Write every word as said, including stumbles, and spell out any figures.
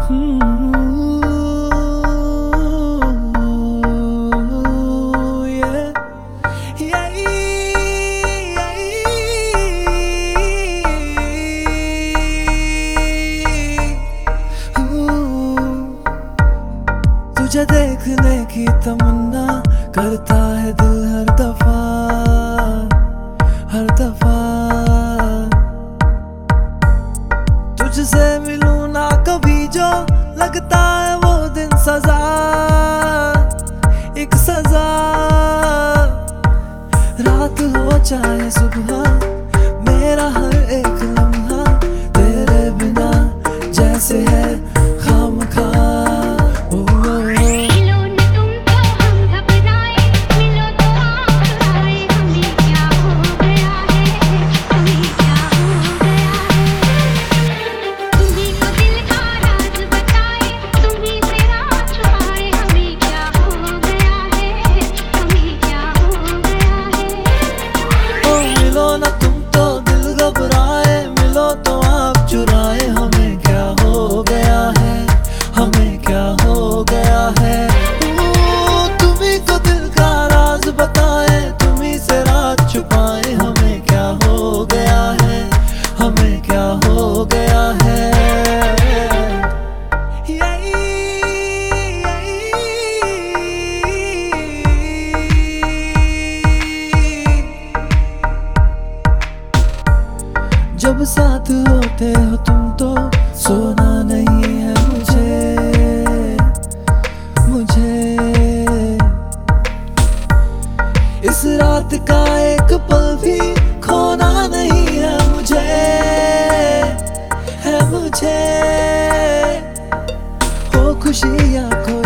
तुझे देखने की तमन्ना करता है दिल हर दफा, हर दफा। तुझसे मिलूं ना कभी जो लगता है वो दिन सजा, एक सजा। रात हो चाहे सुबह, मेरा हर एक लम्हा तेरे बिना जैसे है खामखा। जब साथ होते हो तुम तो सोना नहीं है मुझे, मुझे। इस रात का एक पल भी खोना नहीं है मुझे, है मुझे। हो खुशी या खोई